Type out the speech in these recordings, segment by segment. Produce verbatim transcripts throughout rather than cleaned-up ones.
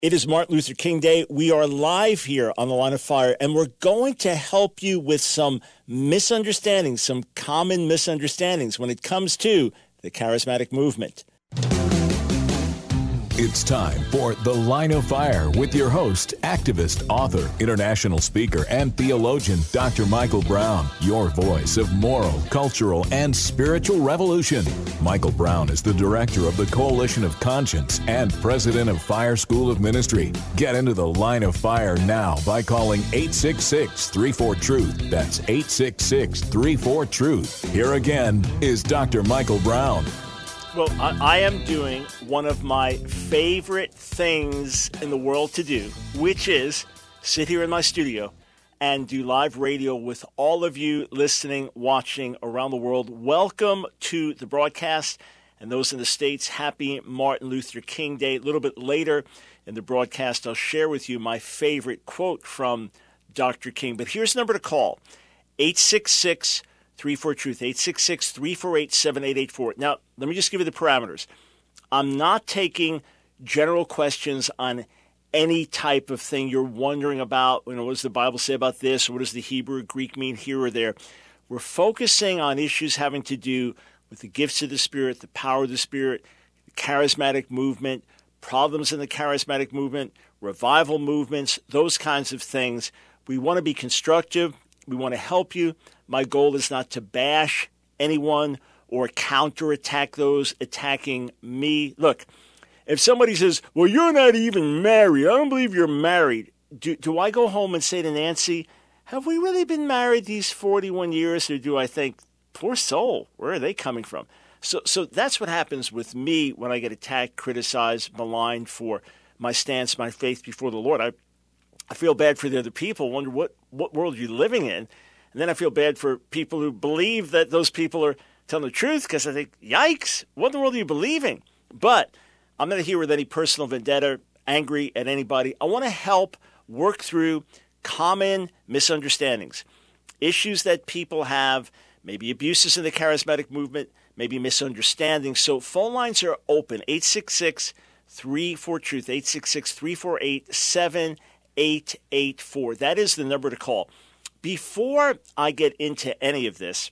It is Martin Luther King Day. We are live here on The Line of Fire, and we're going to help you with some misunderstandings, some common misunderstandings when it comes to the charismatic movement. It's time for The Line of Fire with your host, activist, author, international speaker, and theologian, Doctor Michael Brown, your voice of moral, cultural, and spiritual revolution. Michael Brown is the director of the Coalition of Conscience and president of Fire School of Ministry. Get into The Line of Fire now by calling eight six six, three four, truth. That's eight six six, three four, truth. Here again is Doctor Michael Brown. Well, I, I am doing one of my favorite things in the world to do, which is sit here in my studio and do live radio with all of you listening, watching around the world. Welcome to the broadcast. And those in the States, happy Martin Luther King Day. A little bit later in the broadcast, I'll share with you my favorite quote from Doctor King. But here's the number to call, eight six six, three four, truth, eight six six, three four eight, seven eight eight four. Now, let me just give you the parameters. I'm not taking general questions on any type of thing you're wondering about. You know, what does the Bible say about this? Or what does the Hebrew or Greek mean here or there? We're focusing on issues having to do with the gifts of the Spirit, the power of the Spirit, the charismatic movement, problems in the charismatic movement, revival movements, those kinds of things. We want to be constructive. We want to help you. My goal is not to bash anyone or counterattack those attacking me. Look, if somebody says, well, you're not even married, I don't believe you're married, do, do I go home and say to Nancy, have we really been married these forty-one years? Or do I think, poor soul, where are they coming from? So, so that's what happens with me when I get attacked, criticized, maligned for my stance, my faith before the Lord. I, I feel bad for the other people, wonder what, what world you're living in. And then I feel bad for people who believe that those people are telling the truth, because I think, yikes, what in the world are you believing? But I'm not here with any personal vendetta, angry at anybody. I want to help work through common misunderstandings, issues that people have, maybe abuses in the charismatic movement, maybe misunderstandings. So phone lines are open, eight six six, three four, truth, eight six six, three four eight, seven eight eight four. That is the number to call. Before I get into any of this,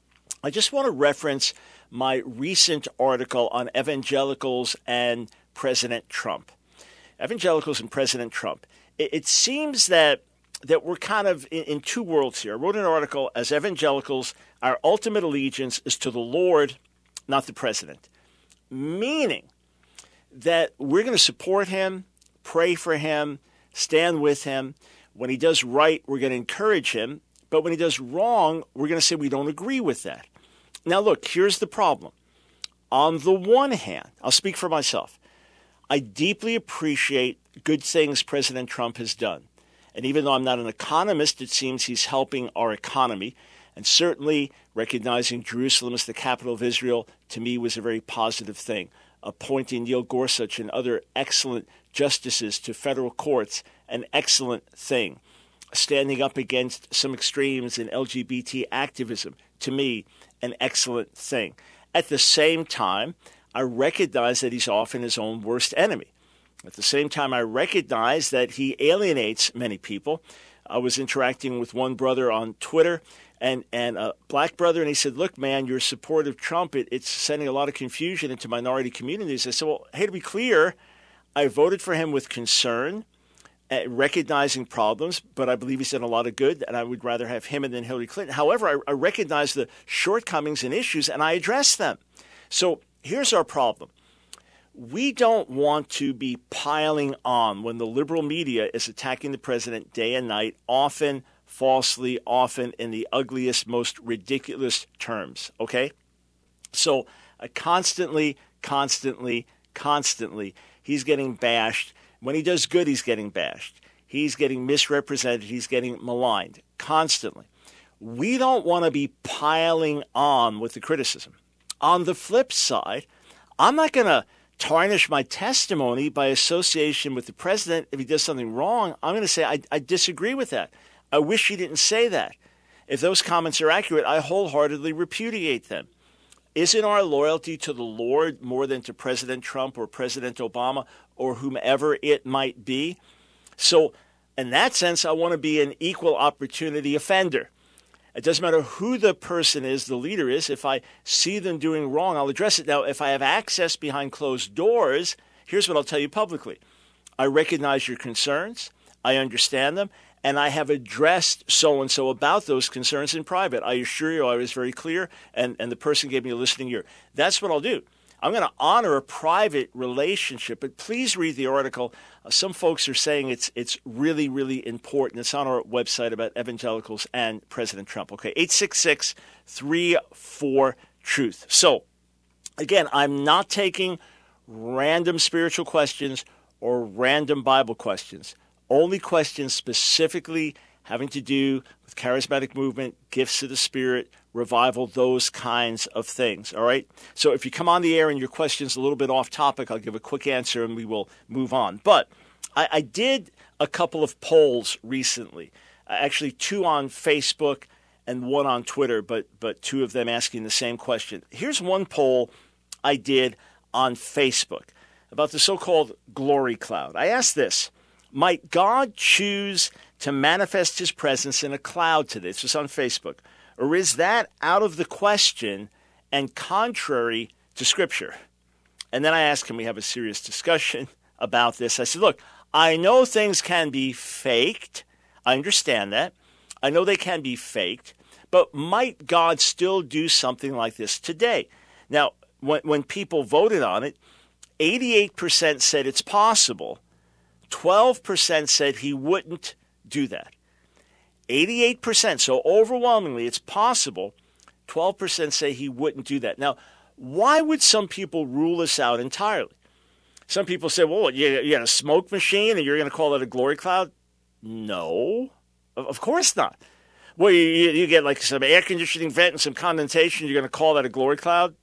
I just want to reference my recent article on evangelicals and President Trump. Evangelicals and President Trump. It, it seems that that we're kind of in, in two worlds here. I wrote an article, as evangelicals, our ultimate allegiance is to the Lord, not the president. Meaning that we're going to support him, pray for him, stand with him. When he does right, we're going to encourage him. But when he does wrong, we're going to say we don't agree with that. Now, look, here's the problem. On the one hand, I'll speak for myself. I deeply appreciate good things President Trump has done. And even though I'm not an economist, it seems he's helping our economy. And certainly recognizing Jerusalem as the capital of Israel, to me, was a very positive thing. Appointing Neil Gorsuch and other excellent justices to federal courts, an excellent thing. Standing up against some extremes in L G B T activism, to me, an excellent thing. At the same time, I recognize that he's often his own worst enemy. At the same time, I recognize that he alienates many people. I was interacting with one brother on Twitter, and, and a black brother, and he said, look, man, your support of Trump, it, it's sending a lot of confusion into minority communities. I said, well, hey, to be clear, I voted for him with concern, uh, recognizing problems, but I believe he's done a lot of good, and I would rather have him than Hillary Clinton. However, I, I recognize the shortcomings and issues, and I address them. So here's our problem. We don't want to be piling on when the liberal media is attacking the president day and night, often falsely, often in the ugliest, most ridiculous terms, okay? So uh, constantly, constantly, constantly, he's getting bashed. When he does good, he's getting bashed. He's getting misrepresented. He's getting maligned constantly. We don't want to be piling on with the criticism. On the flip side, I'm not going to tarnish my testimony by association with the president. If he does something wrong, I'm going to say, I, I disagree with that. I wish he didn't say that. If those comments are accurate, I wholeheartedly repudiate them. Isn't our loyalty to the Lord more than to President Trump or President Obama or whomever it might be? So in that sense, I want to be an equal opportunity offender. It doesn't matter who the person is, the leader is. If I see them doing wrong, I'll address it. Now, if I have access behind closed doors, here's what I'll tell you publicly. I recognize your concerns. I understand them. And I have addressed so-and-so about those concerns in private. I assure you I was very clear, and, and the person gave me a listening ear. That's what I'll do. I'm going to honor a private relationship, but please read the article. Uh, some folks are saying it's it's really, really important. It's on our website about evangelicals and President Trump. Okay, eight six six, three four, truth. So, again, I'm not taking random spiritual questions or random Bible questions. Only questions specifically having to do with charismatic movement, gifts of the Spirit, revival, those kinds of things, all right? So if you come on the air and your question's a little bit off topic, I'll give a quick answer and we will move on. But I, I did a couple of polls recently, actually two on Facebook and one on Twitter, but, but two of them asking the same question. Here's one poll I did on Facebook about the so-called glory cloud. I asked this: might God choose to manifest his presence in a cloud today? This was on Facebook. Or is that out of the question and contrary to Scripture? And then I asked, can we have a serious discussion about this? I said, look, I know things can be faked. I understand that. I know they can be faked. But might God still do something like this today? Now, when, when people voted on it, eighty-eight percent said it's possible. twelve percent said he wouldn't do that. eighty-eight percent, so overwhelmingly it's possible. twelve percent say he wouldn't do that. Now, why would some people rule this out entirely? Some people say, well, you, you got a smoke machine and you're going to call it a glory cloud? No, of course not. Well, you, you get like some air conditioning vent and some condensation, you're going to call that a glory cloud?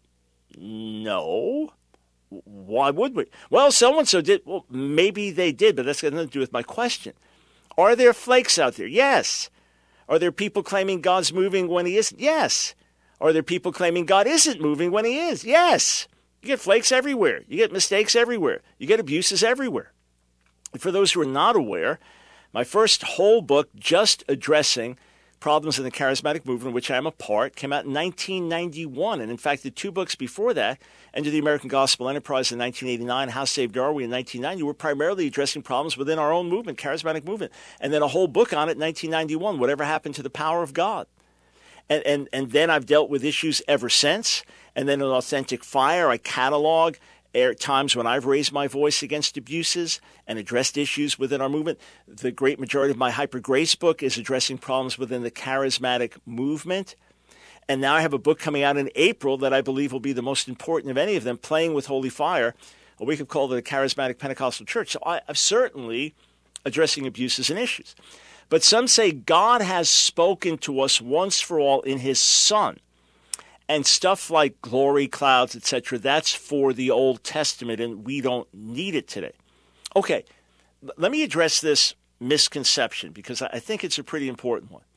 No. Why would we? Well, so-and-so did. Well, maybe they did, but that's got nothing to do with my question. Are there flakes out there? Yes. Are there people claiming God's moving when he isn't? Yes. Are there people claiming God isn't moving when he is? Yes. You get flakes everywhere. You get mistakes everywhere. You get abuses everywhere. And for those who are not aware, my first whole book just addressing problems in the charismatic movement, which I'm a part, came out in nineteen ninety-one. And in fact, the two books before that, End of the American Gospel Enterprise in nineteen eighty-nine, How Saved Are We in nineteen ninety, were primarily addressing problems within our own movement, charismatic movement. And then a whole book on it in nineteen ninety-one, Whatever Happened to the Power of God. And, and, and then I've dealt with issues ever since. And then in Authentic Fire, I catalog times when I've raised my voice against abuses and addressed issues within our movement. The great majority of my Hyper Grace book is addressing problems within the charismatic movement. And now I have a book coming out in April that I believe will be the most important of any of them, Playing with Holy Fire, or we could call it a charismatic Pentecostal church. So I, I'm certainly addressing abuses and issues. But some say God has spoken to us once for all in his Son. And stuff like glory clouds, et cetera, that's for the Old Testament, and we don't need it today. Okay, let me address this misconception because I think it's a pretty important one.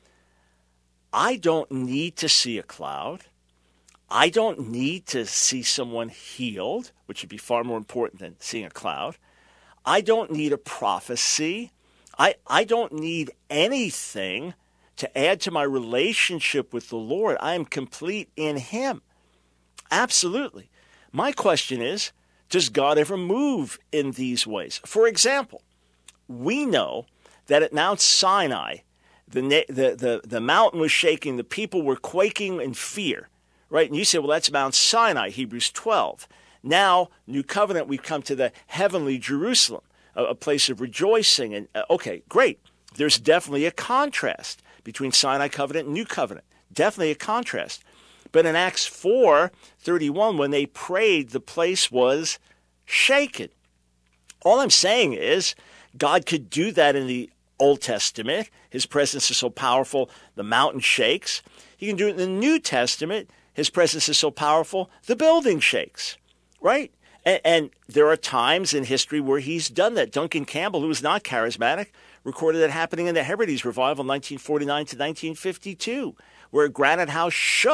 I don't need to see a cloud. I don't need to see someone healed, which would be far more important than seeing a cloud. I don't need a prophecy. I, I don't need anything to add to my relationship with the Lord. I am complete in him. Absolutely. My question is, does God ever move in these ways? For example, we know that at Mount Sinai, the, the, the, the mountain was shaking, the people were quaking in fear, right? And you say, well, that's Mount Sinai, Hebrews twelve. Now, New Covenant, we've come to the heavenly Jerusalem, a, a place of rejoicing. And uh, okay, great. There's definitely a contrast between Sinai Covenant and New Covenant. Definitely a contrast. But in Acts four thirty-one, when they prayed, the place was shaken. All I'm saying is God could do that in the Old Testament. His presence is so powerful, the mountain shakes. He can do it in the New Testament. His presence is so powerful, the building shakes, right? And, and there are times in history where he's done that. Duncan Campbell, who was not charismatic, recorded that happening in the Hebrides revival, nineteen forty-nine to nineteen fifty-two, where Granite House shook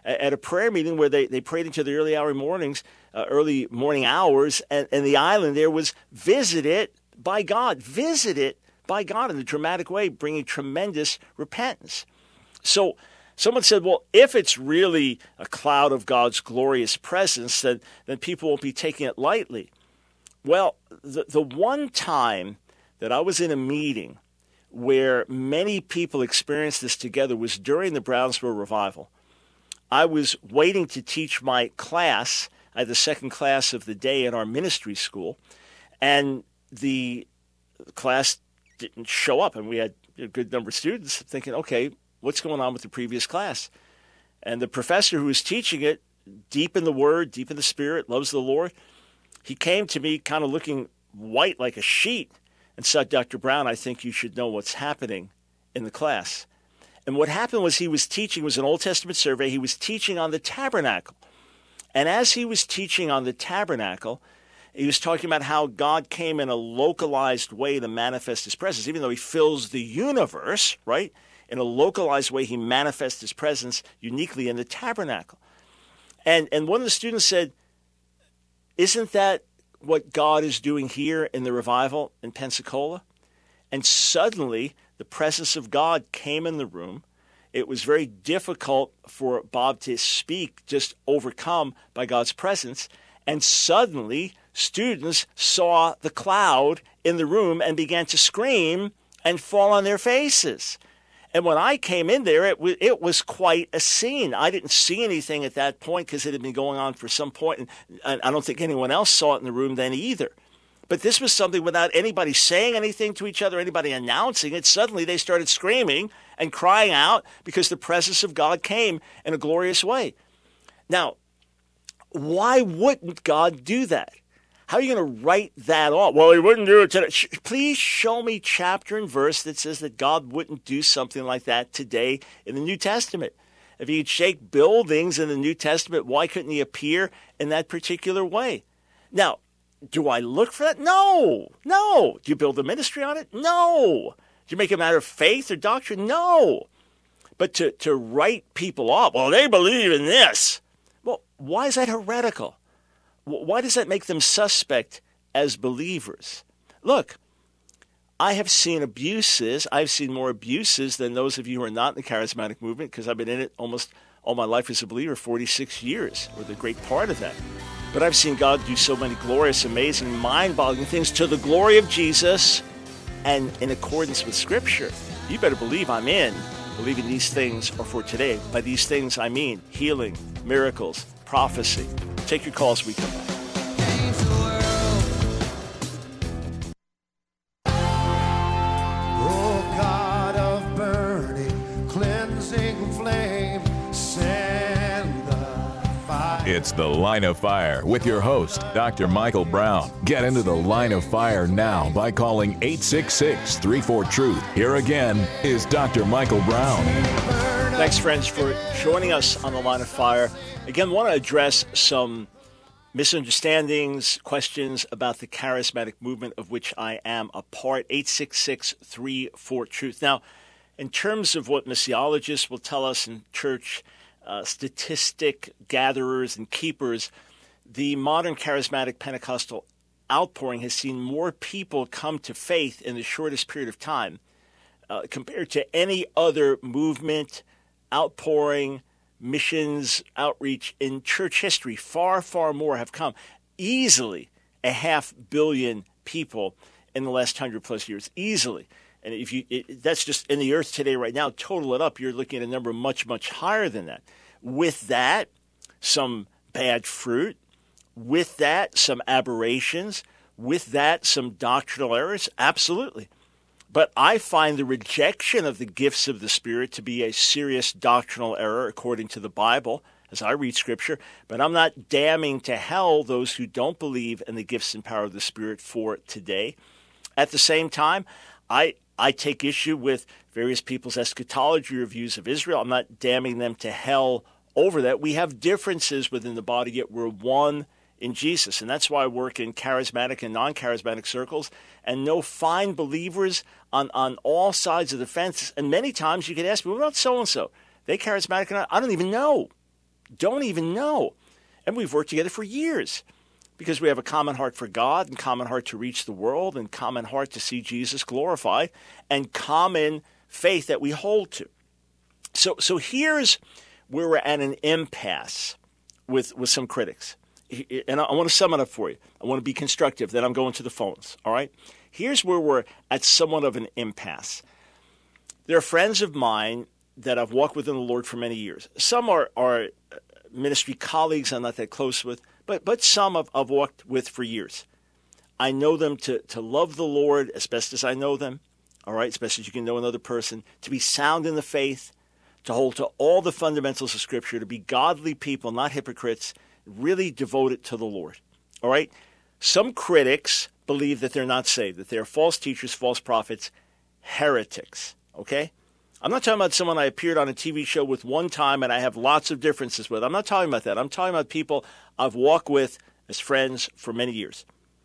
at a prayer meeting where they, they prayed into the early hour mornings, uh, early morning hours, and, and the island there was visited by God, visited by God in a dramatic way, bringing tremendous repentance. So someone said, well, if it's really a cloud of God's glorious presence, then, then people won't be taking it lightly. Well, the, the one time that I was in a meeting where many people experienced this together was during the Brownsville Revival. I was waiting to teach my class. I had the second class of the day at our ministry school, and the class didn't show up, and we had a good number of students thinking, okay, what's going on with the previous class? And the professor who was teaching it, deep in the Word, deep in the Spirit, loves the Lord, he came to me kind of looking white like a sheet and said, Doctor Brown, I think you should know what's happening in the class. And what happened was he was teaching, it was an Old Testament survey, he was teaching on the tabernacle. And as he was teaching on the tabernacle, he was talking about how God came in a localized way to manifest his presence. Even though he fills the universe, right? In a localized way, he manifests his presence uniquely in the tabernacle. And, and one of the students said, isn't that what God is doing here in the revival in Pensacola? And suddenly, the presence of God came in the room. It was very difficult for Bob to speak, just overcome by God's presence. And suddenly, students saw the cloud in the room and began to scream and fall on their faces. And when I came in there, it, w- it was quite a scene. I didn't see anything at that point because it had been going on for some point, and, and I don't think anyone else saw it in the room then either. But this was something without anybody saying anything to each other, anybody announcing it. Suddenly they started screaming and crying out because the presence of God came in a glorious way. Now, why wouldn't God do that? How are you going to write that off? Well, he wouldn't do it today. Please show me chapter and verse that says that God wouldn't do something like that today in the New Testament. If he could shake buildings in the New Testament, why couldn't he appear in that particular way? Now, do I look for that? No, no. Do you build a ministry on it? No. Do you make a matter of faith or doctrine? No. But to, to write people off, well, they believe in this. Well, why is that heretical? Why does that make them suspect as believers? Look, I have seen abuses. I've seen more abuses than those of you who are not in the charismatic movement because I've been in it almost all my life as a believer, forty-six years, or the great part of that. But I've seen God do so many glorious, amazing, mind-boggling things to the glory of Jesus and in accordance with Scripture. You better believe I'm in, believing these things are for today. By these things, I mean healing, miracles, prophecy. Take your calls, we come back. Oh, God of burning, cleansing flame, send the fire. It's The Line of Fire with your host, Doctor Michael Brown. Get into the Line of Fire now by calling eight six six, three four, truth. Here again is Doctor Michael Brown. Thanks, friends, for joining us on The Line of Fire. Again, want to address some misunderstandings, questions about the charismatic movement of which I am a part. eight six six, three four, truth. Now, in terms of what missiologists will tell us in church, uh, statistic gatherers and keepers, the modern charismatic Pentecostal outpouring has seen more people come to faith in the shortest period of time uh, compared to any other movement, outpouring, missions, outreach in church history. Far, far more have come. Easily a half billion people in the last hundred plus years. Easily. And if you, it, that's just in the earth today right now, total it up, you're looking at a number much, much higher than that. With that, some bad fruit. With that, some aberrations. With that, some doctrinal errors. Absolutely. But I find the rejection of the gifts of the Spirit to be a serious doctrinal error according to the Bible as I read Scripture. But I'm not damning to hell those who don't believe in the gifts and power of the Spirit for today. At the same time, I I take issue with various people's eschatology reviews of Israel. I'm not damning them to hell over that. We have differences within the body, yet we're one in Jesus. And that's why I work in charismatic and non-charismatic circles and know fine believers on, on all sides of the fence. And many times you can ask me, what about so-and-so? They charismatic or not? I don't even know. don't even know. And we've worked together for years because we have a common heart for God and common heart to reach the world and common heart to see Jesus glorified and common faith that we hold to. So so here's where we're at an impasse with, with some critics. And I, I want to sum it up for you. I want to be constructive. Then I'm going to the phones, all right? Here's where we're at somewhat of an impasse. There are friends of mine that I've walked with in the Lord for many years. Some are, are ministry colleagues I'm not that close with, but but some I've, I've walked with for years. I know them to, to love the Lord as best as I know them, all right, as best as you can know another person, to be sound in the faith, to hold to all the fundamentals of Scripture, to be godly people, not hypocrites, really devoted to the Lord, all right? Some critics believe that they're not saved, that they're false teachers, false prophets, heretics, okay? I'm not talking about someone I appeared on a T V show with one time and I have lots of differences with. I'm not talking about that. I'm talking about people I've walked with as friends for many years.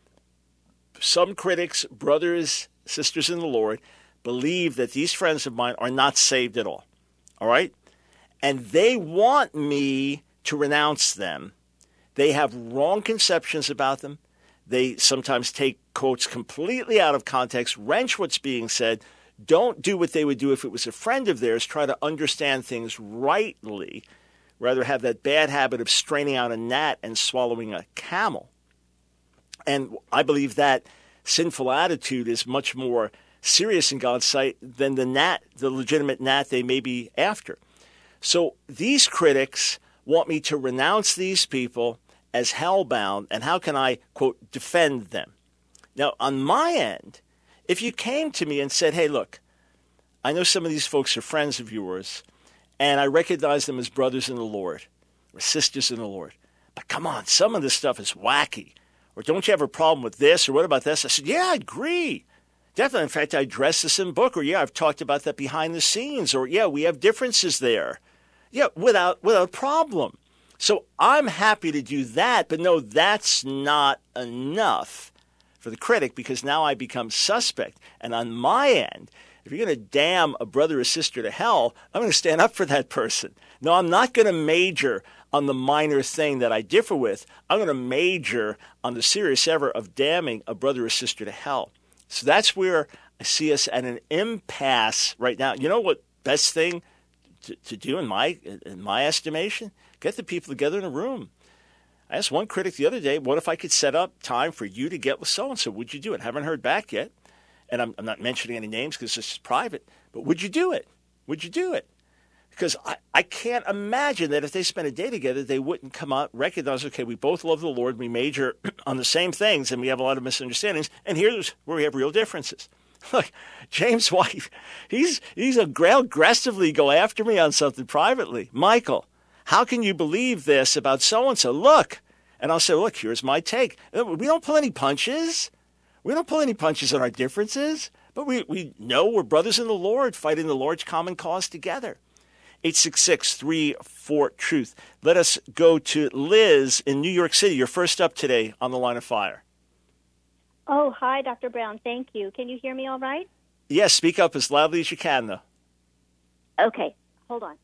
Some critics, brothers, sisters in the Lord, believe that these friends of mine are not saved at all, all right? And they want me to renounce them. They have wrong conceptions about them. They sometimes take quotes completely out of context, wrench what's being said, don't do what they would do if it was a friend of theirs, try to understand things rightly, rather have that bad habit of straining out a gnat and swallowing a camel. And I believe that sinful attitude is much more serious in God's sight than the gnat, the legitimate gnat they may be after. So these critics want me to renounce these people as hellbound, and how can I, quote, defend them? Now, on my end, if you came to me and said, hey, look, I know some of these folks are friends of yours, and I recognize them as brothers in the Lord or sisters in the Lord, but come on, some of this stuff is wacky. Or don't you have a problem with this? Or what about this? I said, yeah, I agree. Definitely. In fact, I addressed this in the book. Or, yeah, I've talked about that behind the scenes. Or, yeah, we have differences there. Yeah, without without problem. So I'm happy to do that. But, no, that's not enough for the critic, because now I become suspect. And on my end, if you're going to damn a brother or sister to hell, I'm going to stand up for that person. No, I'm not going to major on the minor thing that I differ with. I'm going to major on the serious error of damning a brother or sister to hell. So that's where I see us at an impasse right now. You know what best thing to, to do in my in my estimation? Get the people together in a room. I asked one critic the other day, what if I could set up time for you to get with so-and-so? Would you do it? Haven't heard back yet. And I'm, I'm not mentioning any names because this is private. But would you do it? Would you do it? Because I, I can't imagine that if they spent a day together, they wouldn't come out, recognize, okay, we both love the Lord, we major on the same things, and we have a lot of misunderstandings, and here's where we have real differences. Look, James White, he's he's a aggressively go after me on something privately. Michael, how can you believe this about so-and-so? Look. And I'll say, look, here's my take. We don't pull any punches. We don't pull any punches on our differences, but we, we know we're brothers in the Lord, fighting the Lord's common cause together. eight six six, three four, truth. Let us go to Liz in New York City. You're first up today on the Line of Fire. Oh, hi, Doctor Brown. Thank you. Can you hear me all right? Yes, speak up as loudly as you can, though. Okay, hold on.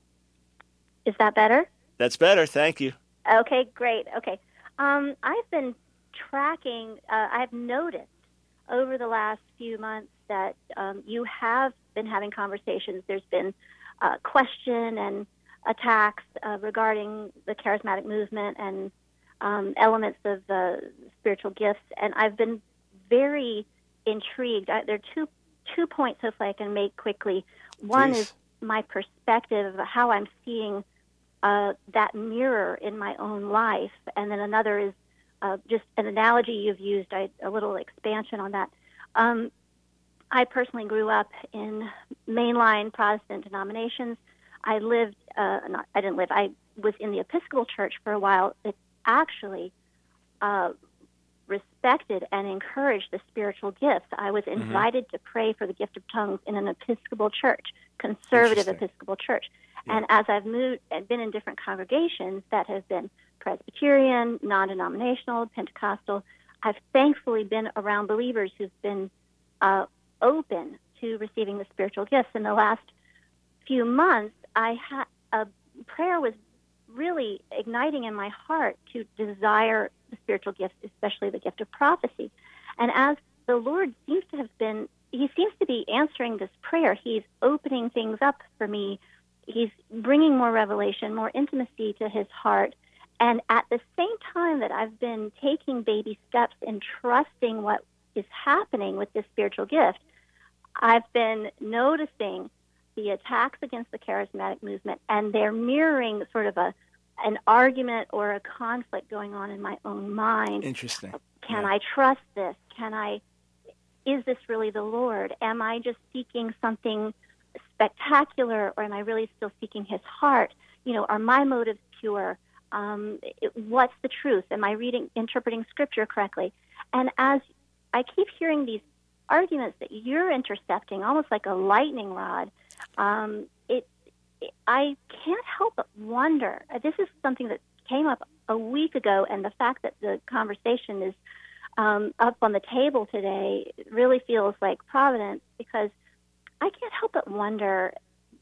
Is that better? That's better. Thank you. Okay, great. Okay. Um, I've been tracking, uh, I've noticed over the last few months that um, you have been having conversations. There's been uh, question and attacks uh, regarding the charismatic movement and um, elements of uh, spiritual gifts, and I've been very intrigued. I, there are two two points, hopefully, I can make quickly. One Please. is my perspective of how I'm seeing uh, that mirror in my own life, and then another is uh, just an analogy you've used, I, a little expansion on that. Um, I personally grew up in mainline Protestant denominations. I lived, uh, not, I didn't live, I was in the Episcopal Church for a while. It actually uh, respected and encouraged the spiritual gifts. I was invited mm-hmm. to pray for the gift of tongues in an Episcopal church, conservative Episcopal church. Yeah. And as I've moved and been in different congregations that have been Presbyterian, non-denominational, Pentecostal, I've thankfully been around believers who've been uh, open to receiving the spiritual gifts. In the last few months, I had a prayer was really igniting in my heart to desire the spiritual gifts, especially the gift of prophecy. And as the Lord seems to have been, he seems to be answering this prayer. He's opening things up for me. He's bringing more revelation, more intimacy to his heart. And at the same time that I've been taking baby steps in trusting what is happening with this spiritual gift, I've been noticing the attacks against the charismatic movement, and they're mirroring sort of a an argument or a conflict going on in my own mind. Interesting. Can yeah. I trust this? Can I, is this really the Lord? Am I just seeking something spectacular, or am I really still seeking his heart? You know, are my motives pure? Um, it, what's the truth? Am I reading, interpreting Scripture correctly? And as I keep hearing these arguments that you're intercepting, almost like a lightning rod, um, it, it I can't help but wonder. This is something that came up a week ago, and the fact that the conversation is um, up on the table today really feels like providence, because I can't help but wonder,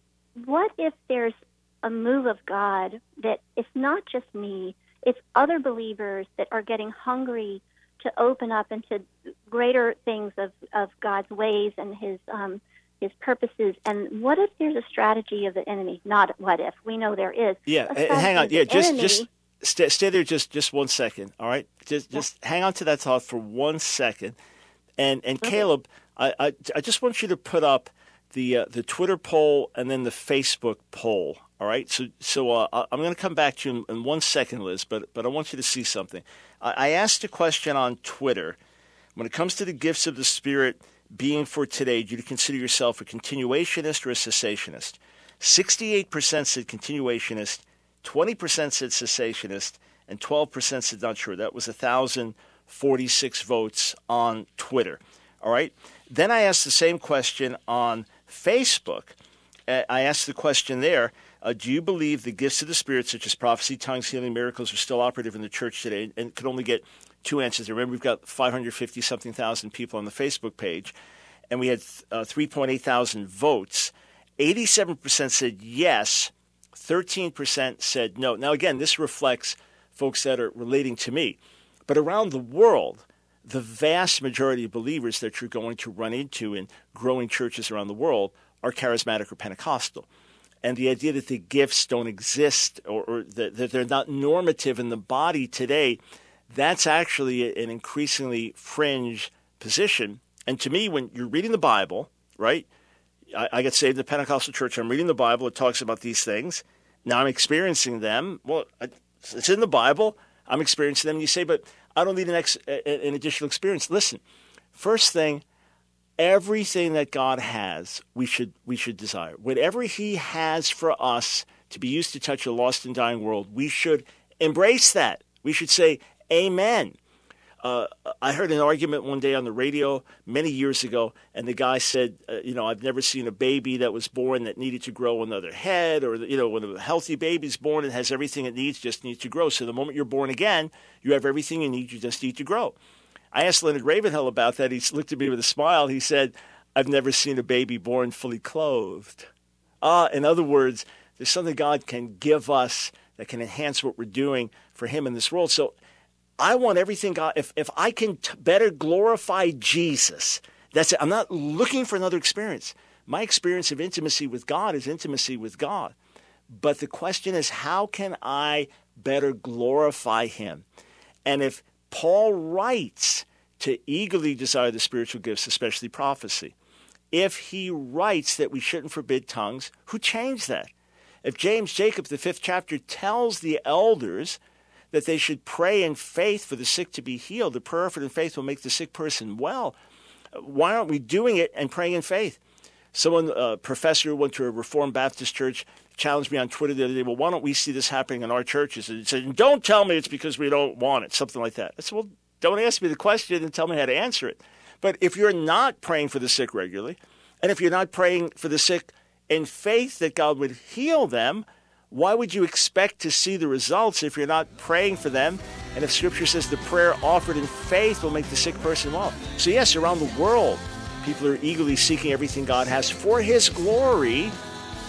what if there's a move of God that it's not just me, it's other believers that are getting hungry to open up into greater things of, of God's ways and his um, his purposes. And what if there's a strategy of the enemy? Not what if. We know there is. Yeah, hang on. Yeah, just enemy. just stay, stay there just, just one second, all right? Just just yeah. hang on to that thought for one second. And and okay. Caleb, I, I I just want you to put up the uh, the Twitter poll and then the Facebook poll. All right, so so uh, I'm going to come back to you in, in one second, Liz, but but I want you to see something. I, I asked a question on Twitter. When it comes to the gifts of the Spirit being for today, do you consider yourself a continuationist or a cessationist? sixty-eight percent said continuationist, twenty percent said cessationist, and twelve percent said not sure. That was one thousand forty-six votes on Twitter. All right. Then I asked the same question on Facebook. Uh, I asked the question there, uh, do you believe the gifts of the Spirit, such as prophecy, tongues, healing, miracles, are still operative in the church today? And could only get two answers. Remember, we've got five hundred fifty something thousand people on the Facebook page, and we had uh, three point eight thousand votes. eighty-seven percent said yes, thirteen percent said no. Now, again, this reflects folks that are relating to me. But around the world, the vast majority of believers that you're going to run into in growing churches around the world are charismatic or Pentecostal. And the idea that the gifts don't exist, or, or that, that they're not normative in the body today, that's actually an increasingly fringe position. And to me, when you're reading the Bible, right, I, I get saved in the Pentecostal church, I'm reading the Bible, it talks about these things. Now I'm experiencing them. Well, it's in the Bible, I'm experiencing them. And you say, but I don't need an, ex, an additional experience. Listen, first thing, everything that God has, we should we should desire. Whatever he has for us to be used to touch a lost and dying world, we should embrace that. We should say, amen. Uh, I heard an argument one day on the radio many years ago, and the guy said, uh, you know, I've never seen a baby that was born that needed to grow another head, or, you know, when a healthy baby's born, it has everything it needs, just needs to grow. So the moment you're born again, you have everything you need, you just need to grow. I asked Leonard Ravenhill about that. He looked at me with a smile. He said, I've never seen a baby born fully clothed. Ah, in other words, there's something God can give us that can enhance what we're doing for him in this world. So I want everything God, if, if I can t- better glorify Jesus, that's it. I'm not looking for another experience. My experience of intimacy with God is intimacy with God. But the question is, how can I better glorify him? And if Paul writes to eagerly desire the spiritual gifts, especially prophecy, if he writes that we shouldn't forbid tongues, who changed that? If James Jacob, the fifth chapter, tells the elders that they should pray in faith for the sick to be healed, the prayer offered in faith will make the sick person well, why aren't we doing it and praying in faith? Someone, a professor who went to a Reformed Baptist church, challenged me on Twitter the other day, well, why don't we see this happening in our churches? And he said, don't tell me it's because we don't want it, something like that. I said, well, don't ask me the question and tell me how to answer it. But if you're not praying for the sick regularly, and if you're not praying for the sick in faith that God would heal them, why would you expect to see the results if you're not praying for them? And if Scripture says the prayer offered in faith will make the sick person well. So yes, around the world, people are eagerly seeking everything God has for his glory,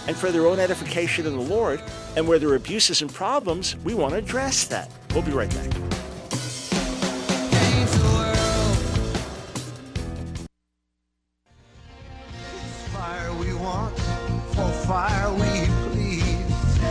and for their own edification in the Lord. And where there are abuses and problems, we want to address that. We'll be right back. Fire we want, for fire we please.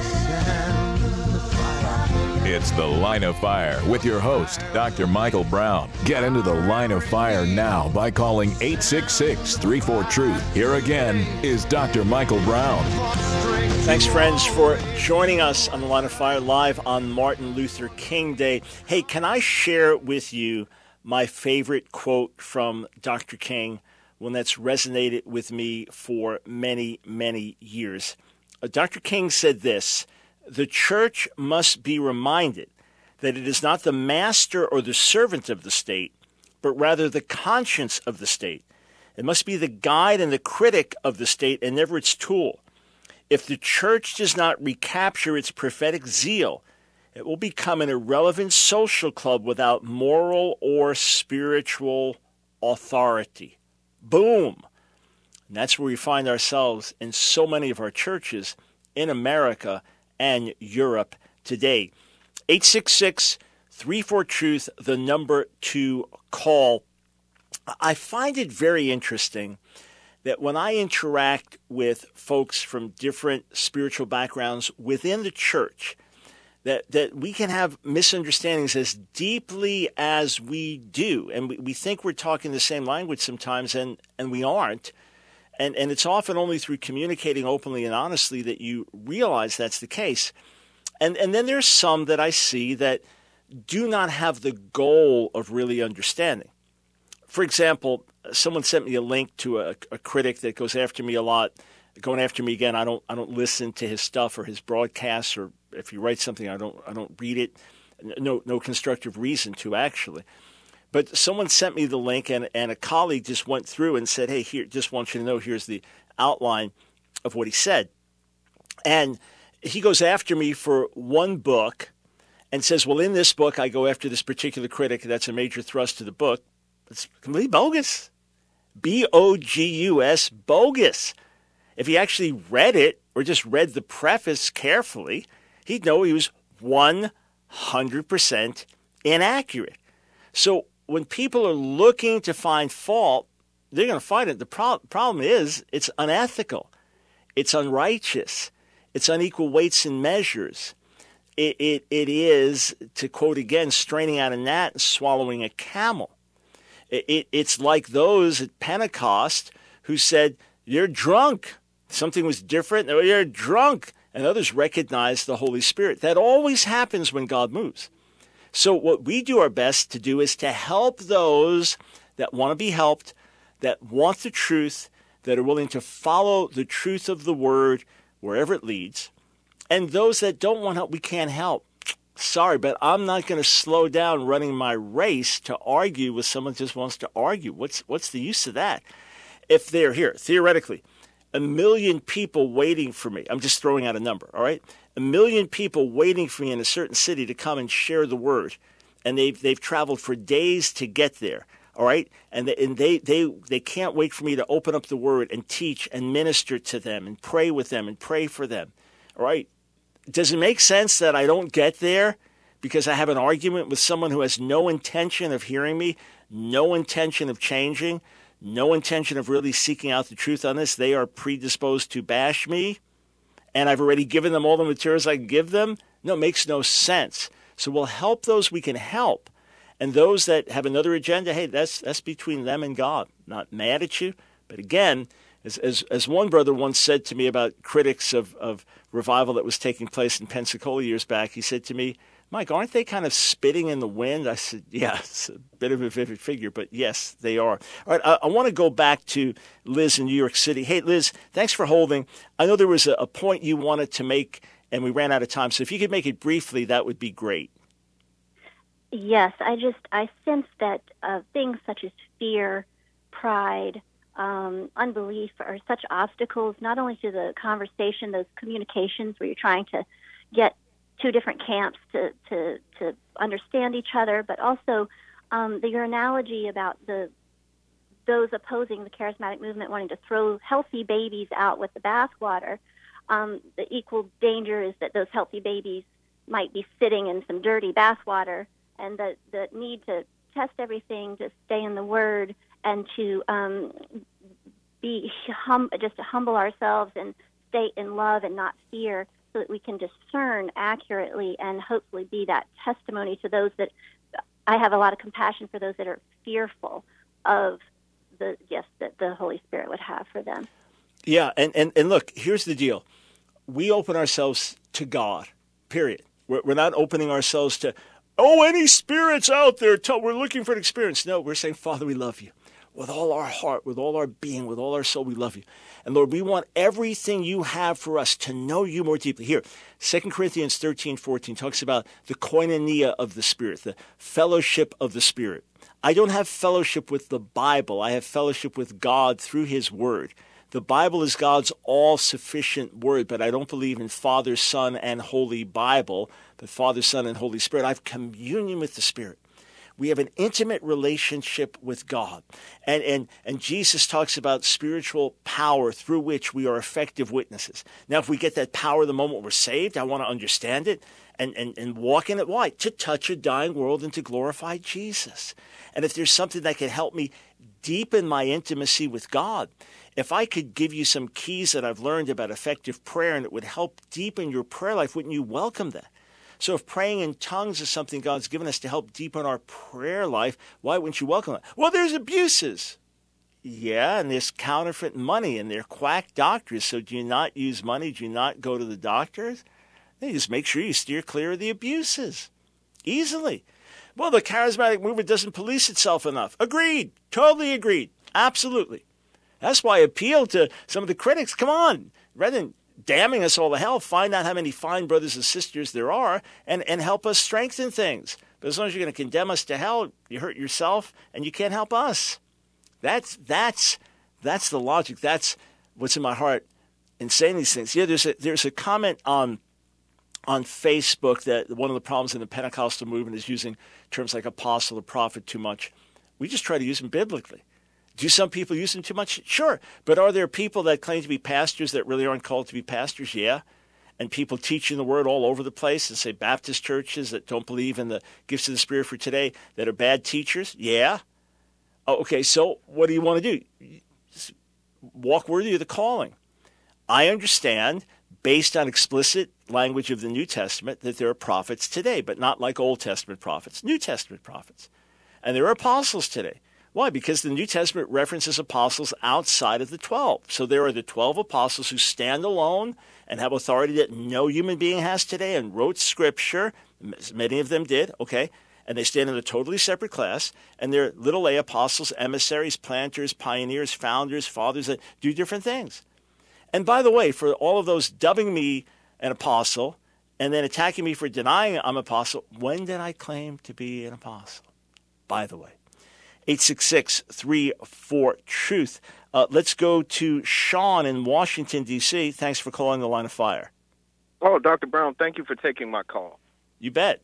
Send the fire. It's The Line of Fire with your host, Doctor Michael Brown. Get into the Line of Fire now by calling eight six six, three four, truth. Here again is Doctor Michael Brown. Thanks, friends, for joining us on The Line of Fire live on Martin Luther King Day. Hey, can I share with you my favorite quote from Doctor King, one that's resonated with me for many, many years? Uh, Doctor King said this: "The church must be reminded that it is not the master or the servant of the state, but rather the conscience of the state. It must be the guide and the critic of the state and never its tool. If the church does not recapture its prophetic zeal, it will become an irrelevant social club without moral or spiritual authority." Boom. And that's where we find ourselves in so many of our churches in America and Europe today. eight six six, three four, truth, the number to call. I find it very interesting that when I interact with folks from different spiritual backgrounds within the church, that, that we can have misunderstandings as deeply as we do. And we, we think we're talking the same language sometimes, and, and we aren't. And, and it's often only through communicating openly and honestly that you realize that's the case. And, and then there's some that I see that do not have the goal of really understanding. For example, someone sent me a link to a, a critic that goes after me a lot. Going after me again, I don't I don't listen to his stuff or his broadcasts, or if he writes something, I don't I don't read it. No no constructive reason to, actually. But someone sent me the link, and, and a colleague just went through and said, "Hey, here, just want you to know, here's the outline of what he said." And he goes after me for one book and says, "Well, in this book, I go after this particular critic. That's a major thrust of the book." It's completely bogus. B O G U S, bogus. If he actually read it or just read the preface carefully, he'd know he was one hundred percent inaccurate. So when people are looking to find fault, they're going to find it. The pro- problem is it's unethical. It's unrighteous. It's unequal weights and measures. It, it, it is, to quote again, straining out a gnat and swallowing a camel. It, it, it's like those at Pentecost who said, "You're drunk." Something was different. "Oh, you're drunk." And others recognized the Holy Spirit. That always happens when God moves. So what we do our best to do is to help those that want to be helped, that want the truth, that are willing to follow the truth of the word wherever it leads. And those that don't want help, we can't help. Sorry, but I'm not going to slow down running my race to argue with someone who just wants to argue. What's what's the use of that? If they're here, theoretically, a million people waiting for me, I'm just throwing out a number, all right? A million people waiting for me in a certain city to come and share the word, and they've they've traveled for days to get there, all right? And they, and they they they can't wait for me to open up the word and teach and minister to them and pray with them and pray for them, all right? Does it make sense that I don't get there because I have an argument with someone who has no intention of hearing me, no intention of changing, no intention of really seeking out the truth on this? They are predisposed to bash me, and I've already given them all the materials I can give them? No, it makes no sense. So we'll help those we can help. And those that have another agenda, hey, that's that's between them and God. Not mad at you. But again, as as, as one brother once said to me about critics of, of revival that was taking place in Pensacola years back, he said to me, "Mike, aren't they kind of spitting in the wind?" I said, yeah, it's a bit of a vivid figure, but yes, they are. All right, I, I want to go back to Liz in New York City. Hey, Liz, thanks for holding. I know there was a, a point you wanted to make, and we ran out of time, so if you could make it briefly, that would be great. Yes, I just, I sense that uh, things such as fear, pride, um, unbelief are such obstacles, not only to the conversation, those communications where you're trying to get two different camps to, to, to understand each other, but also um, the, your analogy about the those opposing the charismatic movement wanting to throw healthy babies out with the bathwater. um, the equal danger is that those healthy babies might be sitting in some dirty bathwater, and the, the need to test everything, to stay in the Word, and to um, be hum- just to humble ourselves and stay in love and not fear, so that we can discern accurately and hopefully be that testimony to those that I have a lot of compassion for those that are fearful of the gifts that the Holy Spirit would have for them. Yeah, and, and, and look, here's the deal. We open ourselves to God, period. We're, we're not opening ourselves to, oh, any spirits out there, tell, we're looking for an experience. No, we're saying, Father, we love you. With all our heart, with all our being, with all our soul, we love you. And Lord, we want everything you have for us to know you more deeply. Here, Second Corinthians thirteen fourteen talks about the koinonia of the Spirit, the fellowship of the Spirit. I don't have fellowship with the Bible. I have fellowship with God through his word. The Bible is God's all-sufficient word, but I don't believe in Father, Son, and Holy Bible, but Father, Son, and Holy Spirit. I have communion with the Spirit. We have an intimate relationship with God. And, and, and Jesus talks about spiritual power through which we are effective witnesses. Now, if we get that power the moment we're saved, I want to understand it and, and, and walk in it. Why? To touch a dying world and to glorify Jesus. And if there's something that can help me deepen my intimacy with God, if I could give you some keys that I've learned about effective prayer and it would help deepen your prayer life, wouldn't you welcome that? So if praying in tongues is something God's given us to help deepen our prayer life, why wouldn't you welcome it? Well, there's abuses. Yeah, and there's counterfeit money, and they're quack doctors. So do you not use money? Do you not go to the doctors? They just make sure you steer clear of the abuses. Easily. Well, the charismatic movement doesn't police itself enough. Agreed. Totally agreed. Absolutely. That's why I appeal to some of the critics. Come on. Rather than damning us all to hell, find out how many fine brothers and sisters there are and, and help us strengthen things. But as long as you're going to condemn us to hell, you hurt yourself and you can't help us. That's that's that's the logic. That's what's in my heart in saying these things. Yeah, there's a there's a comment on on Facebook that one of the problems in the Pentecostal movement is using terms like apostle or prophet too much. We just try to use them biblically. Do some people use them too much? Sure. But are there people that claim to be pastors that really aren't called to be pastors? Yeah. And people teaching the word all over the place, and say Baptist churches that don't believe in the gifts of the Spirit for today that are bad teachers? Yeah. Oh, okay, so what do you want to do? Walk worthy of the calling. I understand, based on explicit language of the New Testament, that there are prophets today, but not like Old Testament prophets, New Testament prophets. And there are apostles today. Why? Because the New Testament references apostles outside of the twelve. So there are the twelve apostles who stand alone and have authority that no human being has today and wrote Scripture. Many of them did, okay? And they stand in a totally separate class. And they're little a apostles, emissaries, planters, pioneers, founders, fathers that do different things. And by the way, for all of those dubbing me an apostle and then attacking me for denying I'm an apostle, when did I claim to be an apostle? By the way. eight six six, three four, truth. Uh, let's go to Sean in Washington, D C Thanks for calling the Line of Fire. Oh, Doctor Brown, thank you for taking my call. You bet.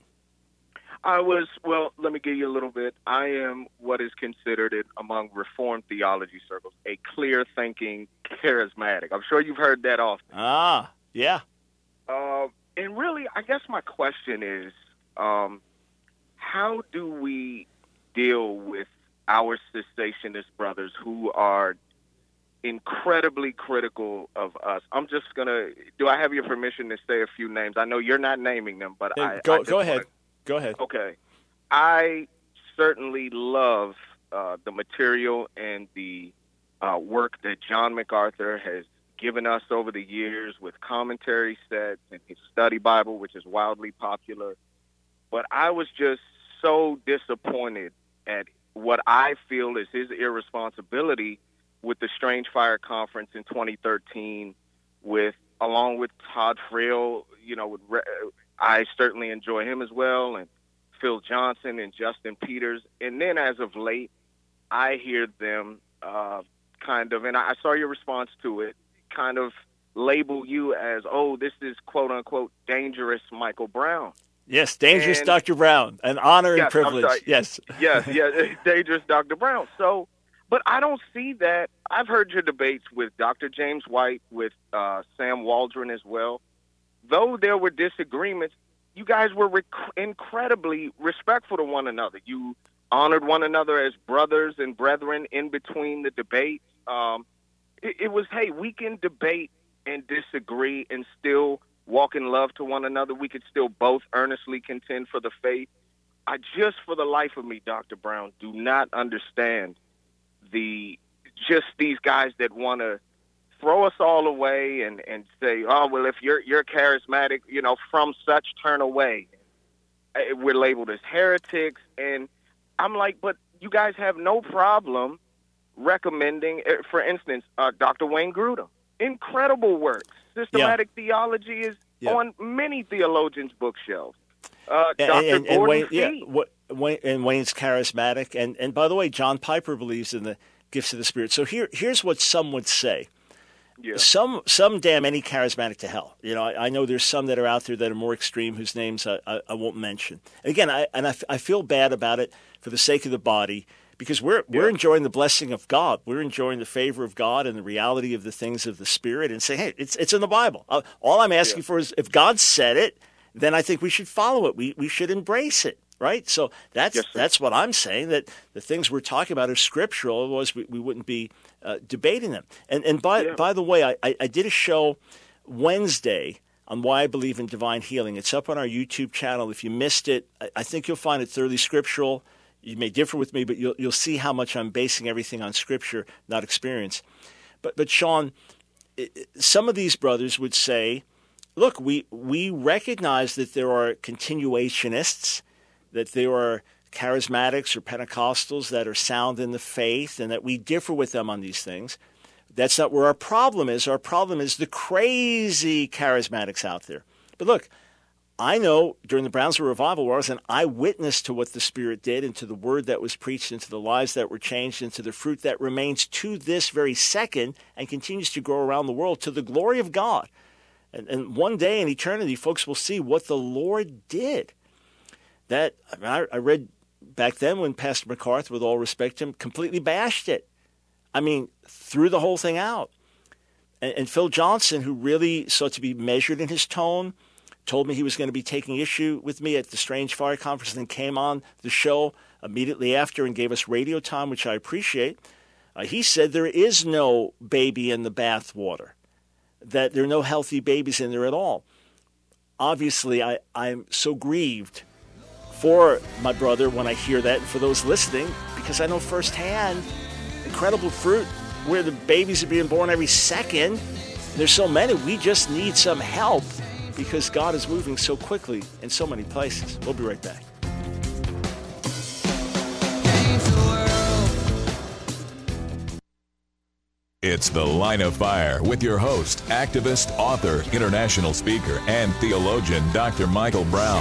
I was, well, let me give you a little bit. I am what is considered in, among Reformed theology circles a clear-thinking charismatic. I'm sure you've heard that often. Ah, yeah. Uh, and really, I guess my question is, um, how do we deal with our cessationist brothers who are incredibly critical of us? I'm just going to, do I have your permission to say a few names? I know you're not naming them, but hey, I Go, I just go ahead. Wanna, go ahead. Okay. I certainly love uh, the material and the uh, work that John MacArthur has given us over the years with commentary sets and his study Bible, which is wildly popular. But I was just so disappointed at what I feel is his irresponsibility with the Strange Fire Conference in twenty thirteen, with along with Todd Friel. You know, with, I certainly enjoy him as well, and Phil Johnson and Justin Peters. And then as of late, I hear them uh, kind of, and I saw your response to it, kind of label you as, oh, this is quote unquote dangerous Michael Brown. Yes, dangerous and, Doctor Brown, an honor yes, and privilege. Yes, yes, yes, dangerous Doctor Brown. So, but I don't see that. I've heard your debates with Doctor James White, with uh, Sam Waldron as well. Though there were disagreements, you guys were rec- incredibly respectful to one another. You honored one another as brothers and brethren in between the debates. Um, it, it was, hey, we can debate and disagree and still walk in love to one another. We could still both earnestly contend for the faith. I just, for the life of me, Doctor Brown, do not understand the just these guys that want to throw us all away and, and say, oh, well, if you're you're charismatic, you know, from such turn away. We're labeled as heretics. And I'm like, but you guys have no problem recommending, for instance, uh, Doctor Wayne Grudem. Incredible work. Systematic yeah. theology is yeah. on many theologians' bookshelves. Uh, and, Doctor and, and Gordon Wayne, Fee. yeah, what, Wayne, and Wayne's charismatic. And, and by the way, John Piper believes in the gifts of the Spirit. So here, here's what some would say. Yeah. Some some damn any charismatic to hell. You know, I, I know there's some that are out there that are more extreme, whose names I, I, I won't mention. And again, I and I, I feel bad about it for the sake of the body, because we're yeah. we're enjoying the blessing of God. We're enjoying the favor of God and the reality of the things of the Spirit, and saying, hey, it's it's in the Bible. Uh, all I'm asking yeah. for is, if God said it, then I think we should follow it. We we should embrace it. Right? So that's yes, that's what I'm saying, that the things we're talking about are scriptural, otherwise we, we wouldn't be uh, debating them. And and by yeah. by the way, I, I, I did a show Wednesday on why I believe in divine healing. It's up on our YouTube channel. If you missed it, I, I think you'll find it thoroughly scriptural. You may differ with me, but you'll you'll see how much I'm basing everything on scripture, not experience. But but Sean, some of these brothers would say, look, we we recognize that there are continuationists, that there are charismatics or Pentecostals that are sound in the faith, and that we differ with them on these things. That's not where our problem is. Our problem is the crazy charismatics out there. But look, I know during the Brownsville Revival where I was an eyewitness to what the Spirit did, and to the word that was preached, and to the lives that were changed, and to the fruit that remains to this very second and continues to grow around the world to the glory of God. And, and one day in eternity, folks will see what the Lord did. That I, I read back then when Pastor MacArthur, with all respect to him, completely bashed it. I mean, threw the whole thing out. And, and Phil Johnson, who really sought to be measured in his tone, told me he was going to be taking issue with me at the Strange Fire Conference, and then came on the show immediately after and gave us radio time, which I appreciate. Uh, he said there is no baby in the bathwater, that there are no healthy babies in there at all. Obviously, I, I'm so grieved for my brother when I hear that, and for those listening, because I know firsthand incredible fruit where the babies are being born every second. There's so many. We just need some help, because God is moving so quickly in so many places. We'll be right back. It's The Line of Fire with your host, activist, author, international speaker, and theologian, Doctor Michael Brown.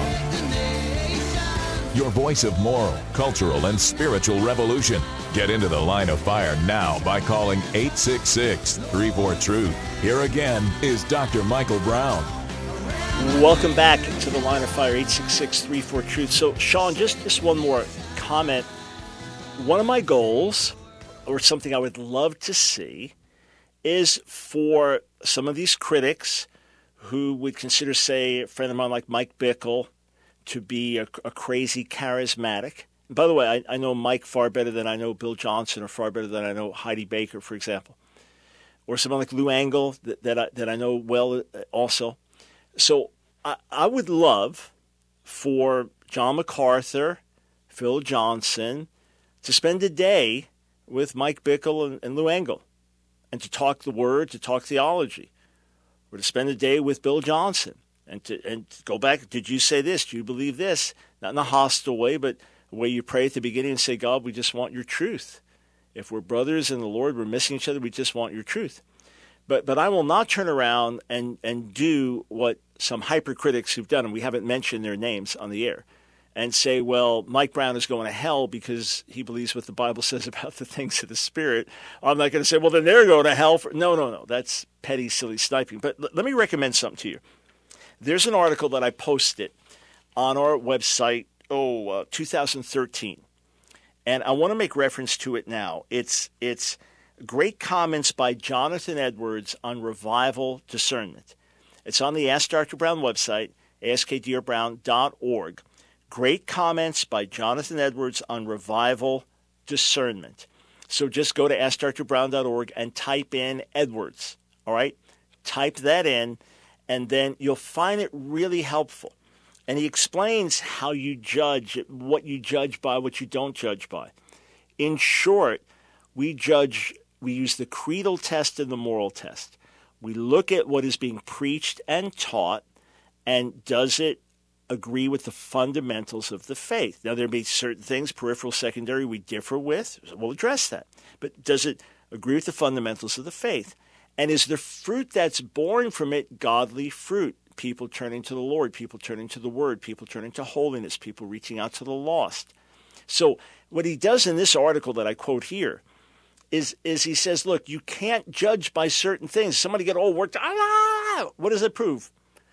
Your voice of moral, cultural, and spiritual revolution. Get into The Line of Fire now by calling eight six six, three four, truth. Here again is Doctor Michael Brown. Welcome back to The Line of Fire, eight six six, three four, truth. So, Sean, just, just one more comment. One of my goals, or something I would love to see, is for some of these critics who would consider, say, a friend of mine like Mike Bickle to be a, a crazy charismatic. And by the way, I, I know Mike far better than I know Bill Johnson, or far better than I know Heidi Baker, for example. Or someone like Lou Engle that, that, I, that I know well also. So I, I would love for John MacArthur, Phil Johnson, to spend a day with Mike Bickle and, and Lou Engle, and to talk the Word, to talk theology, or to spend a day with Bill Johnson, and to and to go back. Did you say this? Do you believe this? Not in a hostile way, but the way you pray at the beginning and say, God, we just want your truth. If we're brothers in the Lord, we're missing each other, we just want your truth. But but I will not turn around and, and do what some hypercritics who've done, and we haven't mentioned their names on the air, and say, well, Mike Brown is going to hell because he believes what the Bible says about the things of the Spirit. I'm not going to say, well, then they're going to hell. For... No, no, no. That's petty, silly sniping. But l- let me recommend something to you. There's an article that I posted on our website, oh, uh, two thousand thirteen. And I want to make reference to it now. It's it's great comments by Jonathan Edwards on revival discernment. It's on the Ask Doctor Brown website, ask k d r brown dot org. Great comments by Jonathan Edwards on revival discernment. So just go to ask dr brown dot org and type in Edwards, all right? Type that in, and then you'll find it really helpful. And he explains how you judge, what you judge by, what you don't judge by. In short, we judge, we use the creedal test and the moral test. We look at what is being preached and taught, and does it agree with the fundamentals of the faith? Now, there may be certain things, peripheral, secondary, we differ with. We'll address that. But does it agree with the fundamentals of the faith? And is the fruit that's born from it godly fruit? People turning to the Lord, people turning to the Word, people turning to holiness, people reaching out to the lost. So what he does in this article that I quote here is, is he says, look, you can't judge by certain things. Somebody get all worked. Ah! What does it prove?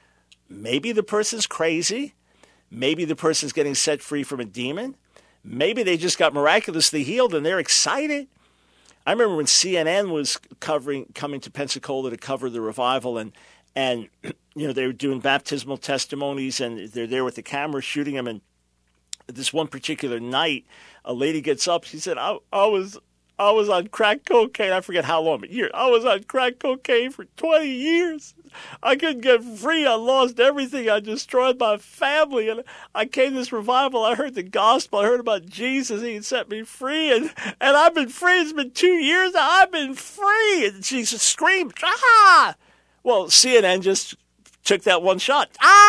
Maybe the person's crazy. Maybe the person's getting set free from a demon. Maybe they just got miraculously healed and they're excited. I remember when C N N was covering, coming to Pensacola to cover the revival, and and you know they were doing baptismal testimonies, and they're there with the camera shooting them. And this one particular night, a lady gets up. She said, "I, I was I was on crack cocaine. I forget how long, but years. I was on crack cocaine for twenty years. I couldn't get free. I lost everything. I destroyed my family. And I came to this revival. I heard the gospel. I heard about Jesus. He had set me free. And, and I've been free. It's been two years now. I've been free." And she screamed, "Ah!" Well, C N N just took that one shot.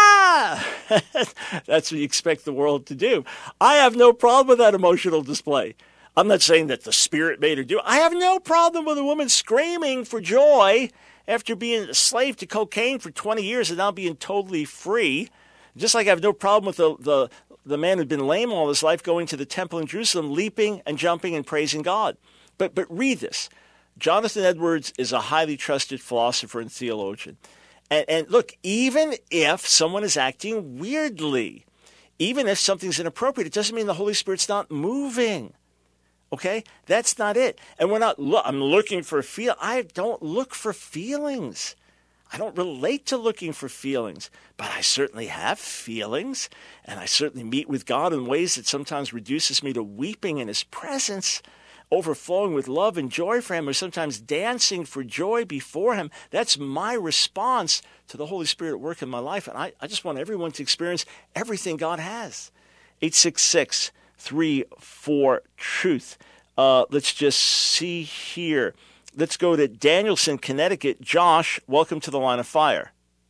Ah! That's what you expect the world to do. I have no problem with that emotional display. I'm not saying that the Spirit made her do it. I have no problem with a woman screaming for joy after being a slave to cocaine for twenty years and now being totally free. Just like I have no problem with the, the, the man who'd been lame all his life going to the temple in Jerusalem, leaping and jumping and praising God. But, but read this. Jonathan Edwards is a highly trusted philosopher and theologian. And, and look, even if someone is acting weirdly, even if something's inappropriate, it doesn't mean the Holy Spirit's not moving. Okay? That's not it. And we're not, look, I'm looking for a feel. I don't look for feelings. I don't relate to looking for feelings. But I certainly have feelings. And I certainly meet with God in ways that sometimes reduces me to weeping in His presence, overflowing with love and joy for Him, or sometimes dancing for joy before Him. That's my response to the Holy Spirit at work in my life. And I, I just want everyone to experience everything God has. eight six six, three four, truth. Uh, let's just see here. Let's go to Danielson, Connecticut. Josh, welcome to the Line of Fire.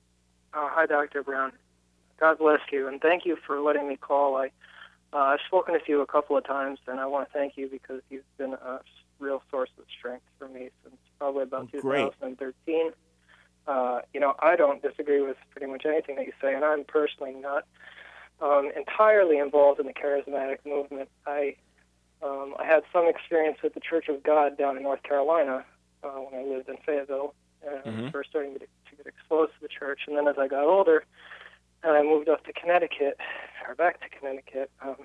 Uh, hi, Doctor Brown. God bless you, and thank you for letting me call. I, uh, I've spoken to you a couple of times, and I want to thank you because you've been a real source of strength for me since probably about oh, great. twenty thirteen. Uh, you know, I don't disagree with pretty much anything that you say, and I'm personally not um, entirely involved in the charismatic movement. I um, I had some experience with the Church of God down in North Carolina uh, when I lived in Fayetteville, and mm-hmm. first starting to, to get exposed to the church. And then as I got older, and I moved up to Connecticut, or back to Connecticut, um,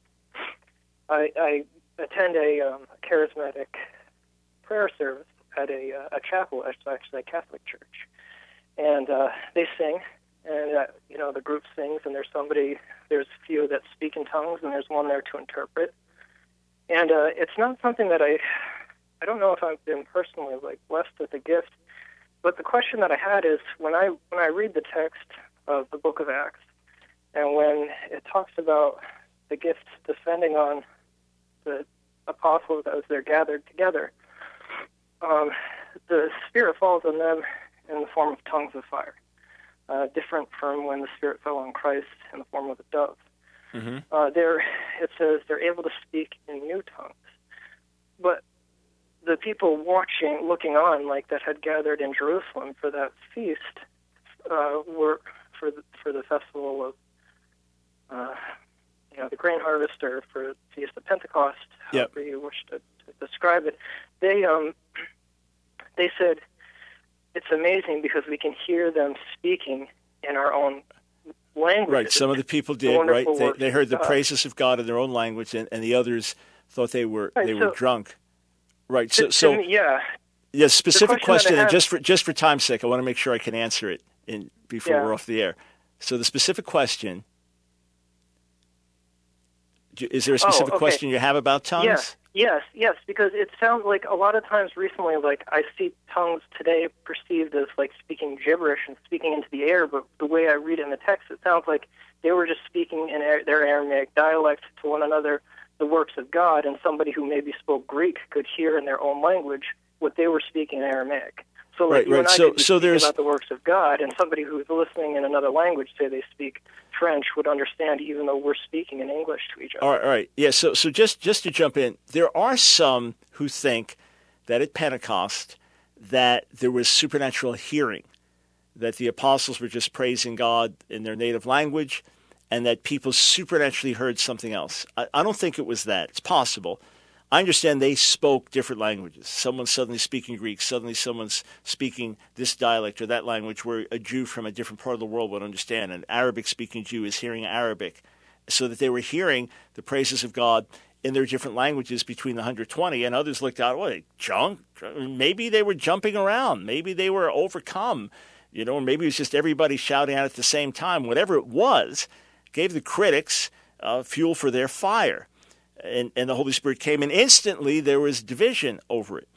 I, I attend a um, charismatic prayer service at a, uh, a chapel. It's actually a Catholic church. And uh, they sing, and, uh, you know, the group sings, and there's somebody, there's a few that speak in tongues, and there's one there to interpret. And uh, it's not something that I, I don't know if I've been personally, like, blessed with the gift, but the question that I had is, when I when I read the text of the book of Acts, and when it talks about the gifts descending on the apostles as they're gathered together, um, the Spirit falls on them in the form of tongues of fire, uh, different from when the Spirit fell on Christ in the form of a dove. Mm-hmm. Uh, they're, it says they're able to speak in new tongues. But the people watching, looking on, like that had gathered in Jerusalem for that feast, uh, were for the, for the festival of, uh, you know, the grain harvest, or for the Feast of Pentecost, yep. however you wish to, to describe it. They um, they said it's amazing because we can hear them speaking in our own language. Right, some of the people did, right? They, they heard the praises of God in their own language, and, and the others thought they were right, they so, were drunk. Right. So, To- so to me, yeah. yeah, specific question that I question, and have- just for just for time's sake, I want to make sure I can answer it in before Yeah. we're off the air. So, the specific question: do- is there a specific Oh, okay. question you have about tongues? Yes, yes, yes, because it sounds like a lot of times recently, like I see tongues today perceived as like speaking gibberish and speaking into the air, but the way I read it in the text, it sounds like they were just speaking in a- their Aramaic dialect to one another the works of God, and somebody who maybe spoke Greek could hear in their own language what they were speaking in Aramaic. So like Right, you right. and I So- could be so speaking there's- about the works of God, and somebody who's listening in another language, say they speak French, would understand even though we're speaking in English to each other. All right, all right. Yeah, so so just just to jump in, there are some who think that at Pentecost that there was supernatural hearing, that the apostles were just praising God in their native language, and that people supernaturally heard something else. I, I don't think it was that. It's possible. I understand they spoke different languages. Someone's suddenly speaking Greek, suddenly someone's speaking this dialect or that language where a Jew from a different part of the world would understand. An Arabic-speaking Jew is hearing Arabic, so that they were hearing the praises of God in their different languages between the one hundred twenty, and others looked out, what, junk? Maybe they were jumping around. Maybe they were overcome, you know, or maybe it was just everybody shouting out at the same time. Whatever it was, gave the critics uh, fuel for their fire. And, and the Holy Spirit came, and instantly there was division over it.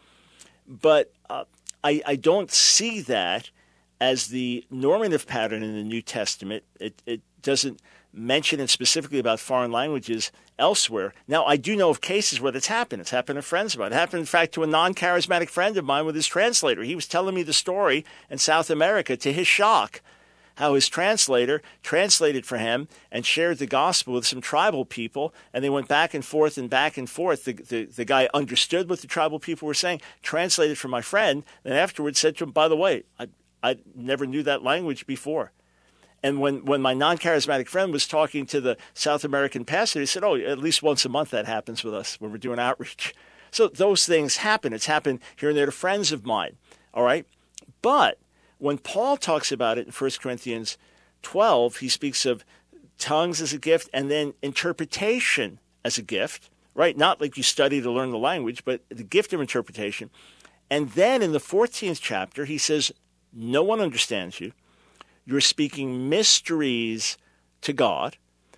But uh, I, I don't see that as the normative pattern in the New Testament. It, it doesn't mention it specifically about foreign languages elsewhere. Now, I do know of cases where that's happened. It's happened to friends of mine. It happened, in fact, to a non-charismatic friend of mine with his translator. He was telling me the story in South America, to his shock, how his translator translated for him and shared the gospel with some tribal people, and they went back and forth and back and forth. The, the, the guy understood what the tribal people were saying, translated for my friend, and afterwards said to him, by the way, I, I never knew that language before. And when, when my non-charismatic friend was talking to the South American pastor, he said, oh, at least once a month that happens with us when we're doing outreach. So those things happen. It's happened here and there to friends of mine, all right? But when Paul talks about it in First Corinthians twelve, he speaks of tongues as a gift and then interpretation as a gift, right? Not like you study to learn the language, but the gift of interpretation. And then in the fourteenth chapter, he says, no one understands you. You're speaking mysteries to God,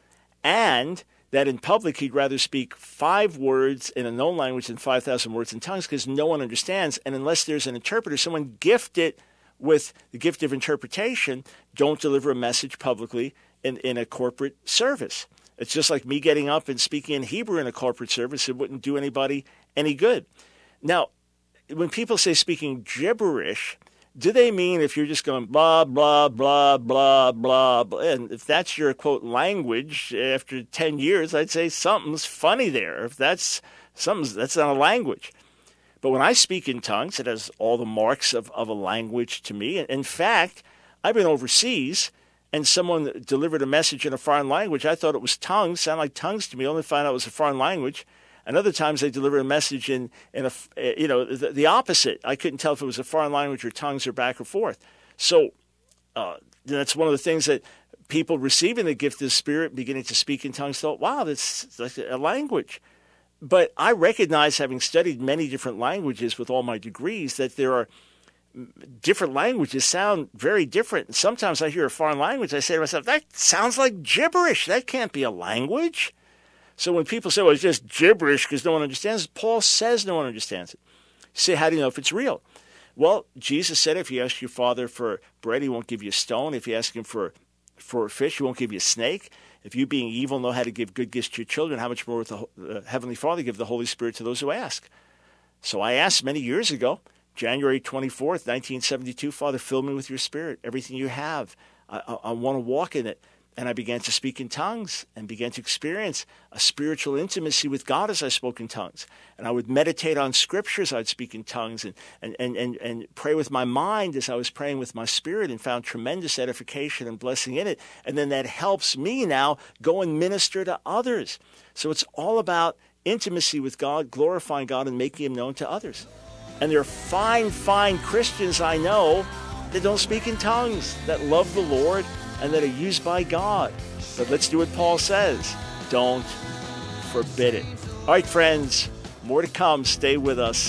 and that in public he'd rather speak five words in a known language than five thousand words in tongues because no one understands. And unless there's an interpreter, someone gifted with the gift of interpretation, don't deliver a message publicly in, in a corporate service. It's just like me getting up and speaking in Hebrew in a corporate service. It wouldn't do anybody any good. Now, when people say speaking gibberish, do they mean if you're just going blah, blah, blah, blah, blah, blah, and if that's your, quote, language after ten years, I'd say something's funny there. If that's something's, that's not a language. But when I speak in tongues, it has all the marks of, of a language to me. In fact, I've been overseas, and someone delivered a message in a foreign language. I thought it was tongues, sounded like tongues to me, only found out it was a foreign language. And other times they deliver a message in, in a, you know, the, the opposite. I couldn't tell if it was a foreign language or tongues or back or forth. So uh, that's one of the things that people receiving the gift of the Spirit, beginning to speak in tongues, thought, wow, that's like a language. But I recognize, having studied many different languages with all my degrees, that there are different languages sound very different. And sometimes I hear a foreign language, I say to myself, that sounds like gibberish. That can't be a language. So when people say, well, it's just gibberish because no one understands it, Paul says no one understands it. You say, how do you know if it's real? Well, Jesus said if you ask your Father for bread, he won't give you a stone. If you ask him for, for a fish, he won't give you a snake. If you, being evil, know how to give good gifts to your children, how much more will the uh, Heavenly Father give the Holy Spirit to those who ask? So I asked many years ago, January twenty-fourth, nineteen seventy-two, Father, fill me with your Spirit, everything you have. I, I, I want to walk in it. And I began to speak in tongues and began to experience a spiritual intimacy with God as I spoke in tongues. And I would meditate on scriptures. I'd speak in tongues and, and, and, and, and pray with my mind as I was praying with my spirit, and found tremendous edification and blessing in it. And then that helps me now go and minister to others. So it's all about intimacy with God, glorifying God, and making him known to others. And there are fine, fine Christians I know that don't speak in tongues, that love the Lord, and that are used by God. But let's do what Paul says. Don't forbid it. All right, friends, more to come. Stay with us.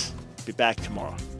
Be back tomorrow.